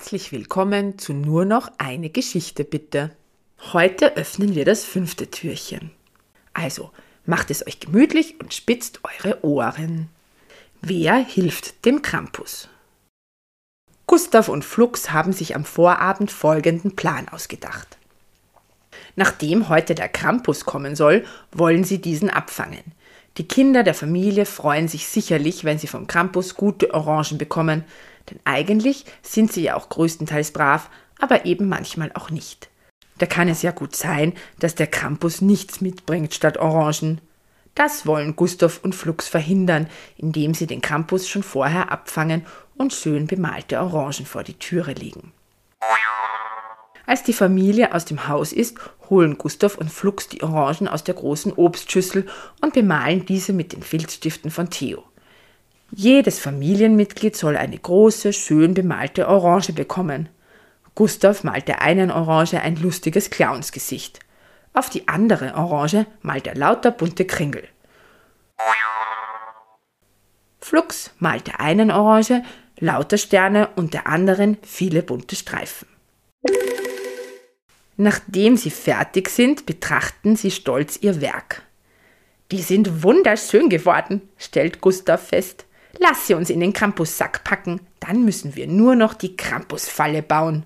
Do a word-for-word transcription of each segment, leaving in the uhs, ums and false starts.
Herzlich willkommen zu Nur noch eine Geschichte bitte. Heute öffnen wir das fünfte Türchen. Also macht es euch gemütlich und spitzt eure Ohren. Wer hilft dem Krampus? Gustav und Flux haben sich am Vorabend folgenden Plan ausgedacht. Nachdem heute der Krampus kommen soll, wollen sie diesen abfangen. Die Kinder der Familie freuen sich sicherlich, wenn sie vom Krampus gute Orangen bekommen, denn eigentlich sind sie ja auch größtenteils brav, aber eben manchmal auch nicht. Da kann es ja gut sein, dass der Krampus nichts mitbringt statt Orangen. Das wollen Gustav und Flux verhindern, indem sie den Krampus schon vorher abfangen und schön bemalte Orangen vor die Türe legen. Als die Familie aus dem Haus ist, holen Gustav und Flux die Orangen aus der großen Obstschüssel und bemalen diese mit den Filzstiften von Theo. Jedes Familienmitglied soll eine große, schön bemalte Orange bekommen. Gustav malt der einen Orange ein lustiges Clownsgesicht. Auf die andere Orange malt er lauter bunte Kringel. Flux malt der einen Orange lauter Sterne und der anderen viele bunte Streifen. Nachdem sie fertig sind, betrachten sie stolz ihr Werk. Die sind wunderschön geworden, stellt Gustav fest. Lass sie uns in den Krampussack packen, dann müssen wir nur noch die Krampusfalle bauen.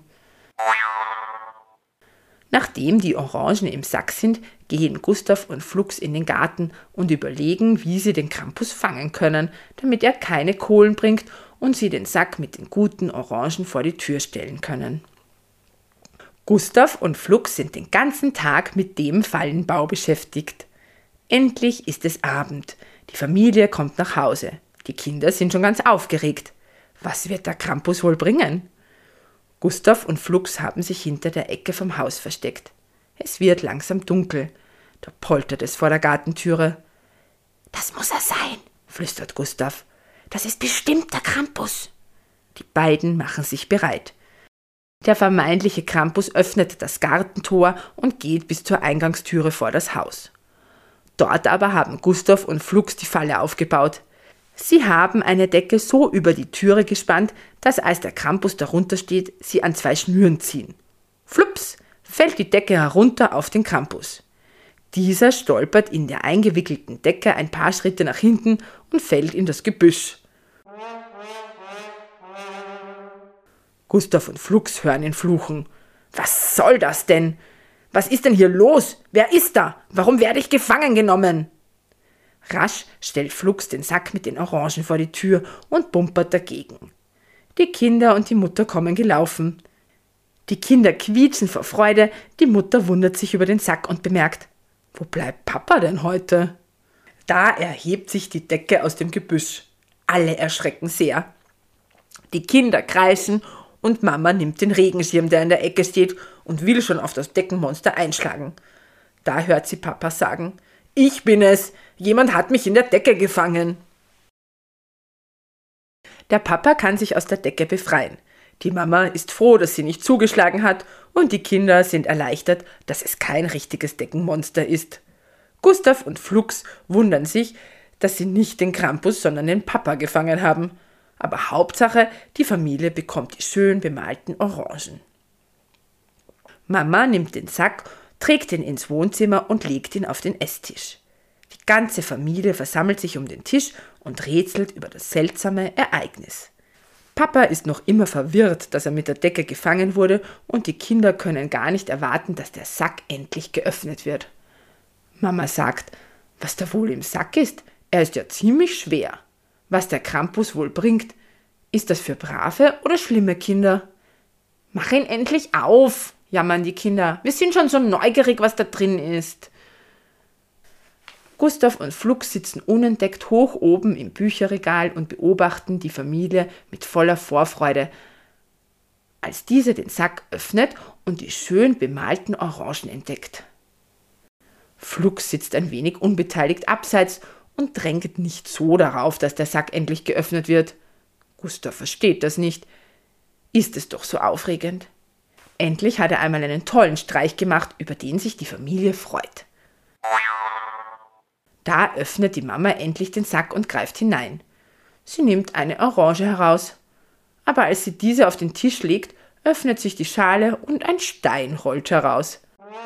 Nachdem die Orangen im Sack sind, gehen Gustav und Flux in den Garten und überlegen, wie sie den Krampus fangen können, damit er keine Kohlen bringt und sie den Sack mit den guten Orangen vor die Tür stellen können. Gustav und Flux sind den ganzen Tag mit dem Fallenbau beschäftigt. Endlich ist es Abend. Die Familie kommt nach Hause. Die Kinder sind schon ganz aufgeregt. Was wird der Krampus wohl bringen? Gustav und Flux haben sich hinter der Ecke vom Haus versteckt. Es wird langsam dunkel. Da poltert es vor der Gartentüre. »Das muss er sein«, flüstert Gustav. »Das ist bestimmt der Krampus.« Die beiden machen sich bereit. Der vermeintliche Krampus öffnet das Gartentor und geht bis zur Eingangstüre vor das Haus. Dort aber haben Gustav und Flux die Falle aufgebaut. Sie haben eine Decke so über die Türe gespannt, dass als der Krampus darunter steht, sie an zwei Schnüren ziehen. Flups, fällt die Decke herunter auf den Krampus. Dieser stolpert in der eingewickelten Decke ein paar Schritte nach hinten und fällt in das Gebüsch. Gustav und Flux hören ihn fluchen. Was soll das denn? Was ist denn hier los? Wer ist da? Warum werde ich gefangen genommen? Rasch stellt Flux den Sack mit den Orangen vor die Tür und bumpert dagegen. Die Kinder und die Mutter kommen gelaufen. Die Kinder quietschen vor Freude, die Mutter wundert sich über den Sack und bemerkt, wo bleibt Papa denn heute? Da erhebt sich die Decke aus dem Gebüsch. Alle erschrecken sehr. Die Kinder kreischen und Mama nimmt den Regenschirm, der in der Ecke steht, und will schon auf das Deckenmonster einschlagen. Da hört sie Papa sagen, »Ich bin es! Jemand hat mich in der Decke gefangen!« Der Papa kann sich aus der Decke befreien. Die Mama ist froh, dass sie nicht zugeschlagen hat, und die Kinder sind erleichtert, dass es kein richtiges Deckenmonster ist. Gustav und Flux wundern sich, dass sie nicht den Krampus, sondern den Papa gefangen haben. Aber Hauptsache, die Familie bekommt die schön bemalten Orangen. Mama nimmt den Sack, trägt ihn ins Wohnzimmer und legt ihn auf den Esstisch. Die ganze Familie versammelt sich um den Tisch und rätselt über das seltsame Ereignis. Papa ist noch immer verwirrt, dass er mit der Decke gefangen wurde, und die Kinder können gar nicht erwarten, dass der Sack endlich geöffnet wird. Mama sagt, was da wohl im Sack ist, er ist ja ziemlich schwer. Was der Krampus wohl bringt, ist das für brave oder schlimme Kinder? Mach ihn endlich auf, jammern die Kinder. Wir sind schon so neugierig, was da drin ist. Gustav und Flux sitzen unentdeckt hoch oben im Bücherregal und beobachten die Familie mit voller Vorfreude, als diese den Sack öffnet und die schön bemalten Orangen entdeckt. Flux sitzt ein wenig unbeteiligt abseits und drängt nicht so darauf, dass der Sack endlich geöffnet wird. Gustav versteht das nicht. Ist es doch so aufregend. Endlich hat er einmal einen tollen Streich gemacht, über den sich die Familie freut. Da öffnet die Mama endlich den Sack und greift hinein. Sie nimmt eine Orange heraus. Aber als sie diese auf den Tisch legt, öffnet sich die Schale und ein Stein rollt heraus.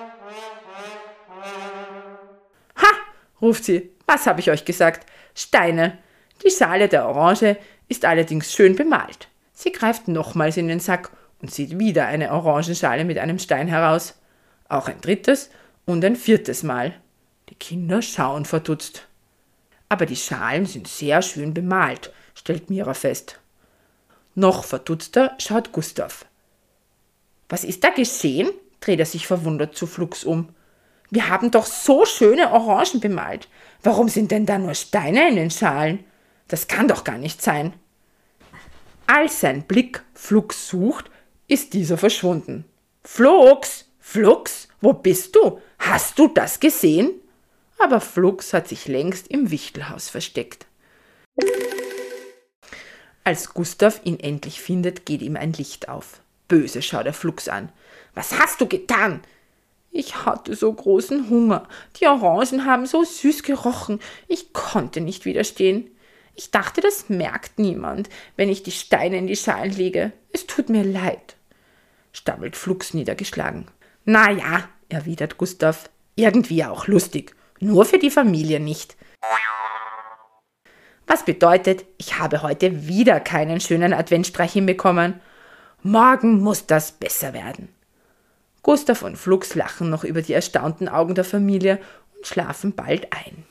»Ha«, ruft sie, »was habe ich euch gesagt? Steine!« Die Schale der Orange ist allerdings schön bemalt. Sie greift nochmals in den Sack und zieht wieder eine Orangenschale mit einem Stein heraus. Auch ein drittes und ein viertes Mal. Die Kinder schauen verdutzt. Aber die Schalen sind sehr schön bemalt, stellt Mira fest. Noch verdutzter schaut Gustav. »Was ist da geschehen?«, dreht er sich verwundert zu Flux um. »Wir haben doch so schöne Orangen bemalt. Warum sind denn da nur Steine in den Schalen? Das kann doch gar nicht sein.« Als sein Blick Flux sucht, ist dieser verschwunden. »Flux, Flux, wo bist du? Hast du das gesehen?« Aber Flux hat sich längst im Wichtelhaus versteckt. Als Gustav ihn endlich findet, geht ihm ein Licht auf. Böse schaut er Flux an. »Was hast du getan?« »Ich hatte so großen Hunger. Die Orangen haben so süß gerochen. Ich konnte nicht widerstehen. Ich dachte, das merkt niemand, wenn ich die Steine in die Schalen lege. Es tut mir leid«, stammelt Flux niedergeschlagen. »Na ja«, erwidert Gustav, »irgendwie auch lustig. Nur für die Familie nicht. Was bedeutet, ich habe heute wieder keinen schönen Adventsstreich hinbekommen. Morgen muss das besser werden.« Gustav und Flux lachen noch über die erstaunten Augen der Familie und schlafen bald ein.